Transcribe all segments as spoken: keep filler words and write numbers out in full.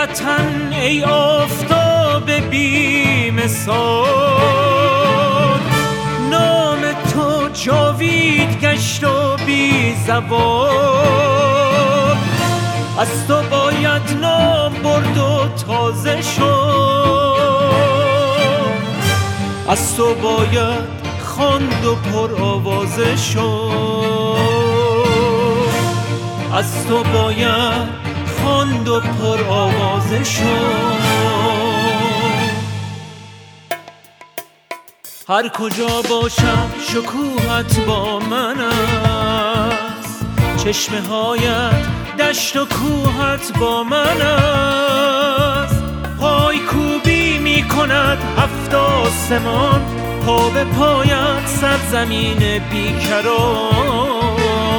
وطن ای آفتاب بی مثال، نام تو جاوید گشت و بی زوال. از تو باید نام برد و تازه شد، از تو باید خواند و پر آوازه شد، از تو باید خواند و پر آوازه شد. هر کجا باشم شکوهت با من است، چشمه هایت دشت و کوهت با من است. پای کوبی می کند هفت آسمان، پا به پایت سرزمین بیکران.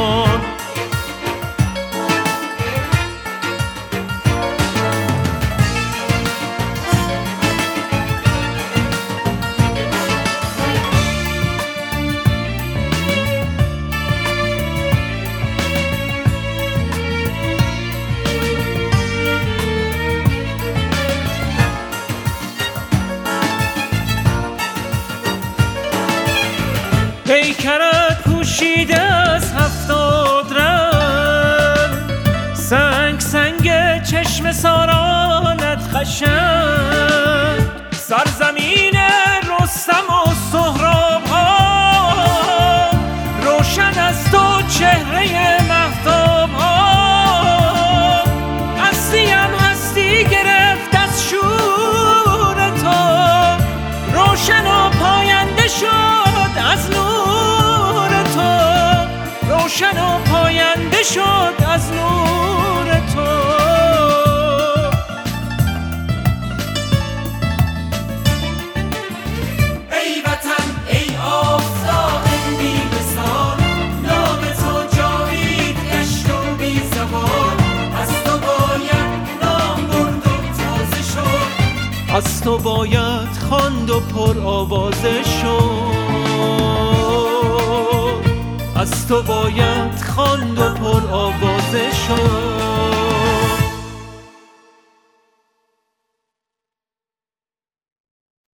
پیکرت پوشیده از هفتاد رنگ، سنگ سنگ چشم سارانت خشن. سرزمین رستم و سهراب ها، روشن از تو چهره مهتاب ها. هستیم هستی گرفت از شور تو، روشن و پاینده شد از نور تو، روشن و پاینده شد از نور تو. ای وطن ای آفتاب بی مثال، نام تو جاوید گشت و بی زوال. از تو باید نام برد و تازه شد، از تو باید خواند و پر آوازه شد، از تو باید خواند و پر آوازه